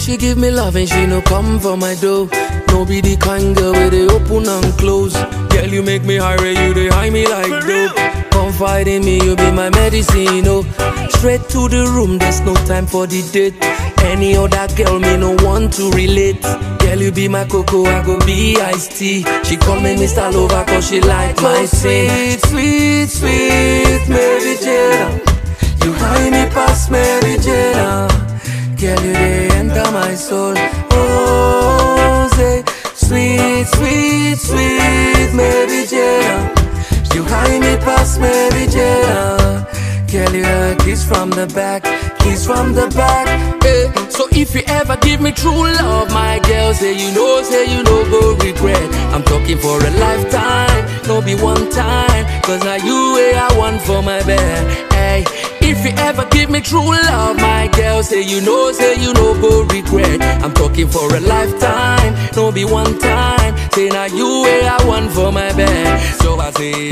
she give me love and she no come for my dough. No be the kind girl where they open and close. Girl, you make me high, you they high me like dope. Confide in me, you be my medicine, oh. Straight to the room, there's no time for the date. Any other girl, me no want to relate. Girl, you be my cocoa, I go be iced tea. She call me Mr. Lover cause she like my sweet, sweet, sweet Mary Jane. You high me past Mary Jane. Girl, you they enter my soul. Oh, say sweet, sweet, sweet Mary Jane. You high me past Mary Jane. Girl, you a kiss from the back, kiss from the back. Eh. So if you ever give me true love, my girl, say you know, go regret. I'm talking for a lifetime, no be one time. Cause now you way I want for my bed. Hey, if you ever give me true love, my girl, say you know, go regret. I'm talking for a lifetime, no be one time. Say now you way I want for my bed. So I say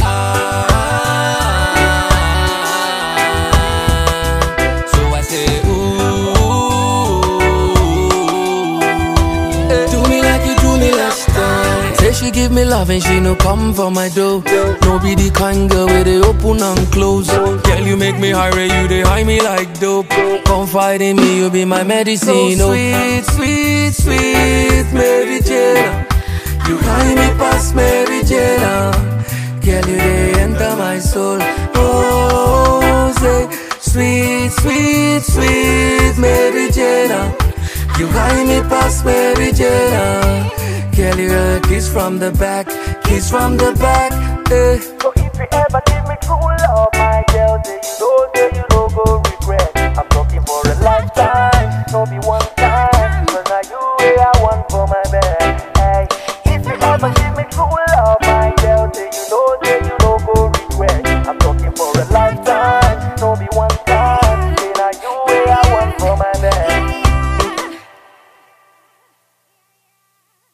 she give me love and she no come for my dough. No be the kind girl where they open and close. Girl, you make me high, you they high me like dope. Confide in me, you be my medicine, oh. Sweet, sweet, sweet Mary Jane. You high me past Mary Jane. Girl, you they enter my soul. Oh, say sweet, sweet, sweet Mary Jane. You high me past Mary Jane. Girl, you a kiss from the back, kiss from the back, eh. So if you ever give me true love, my girl, then you know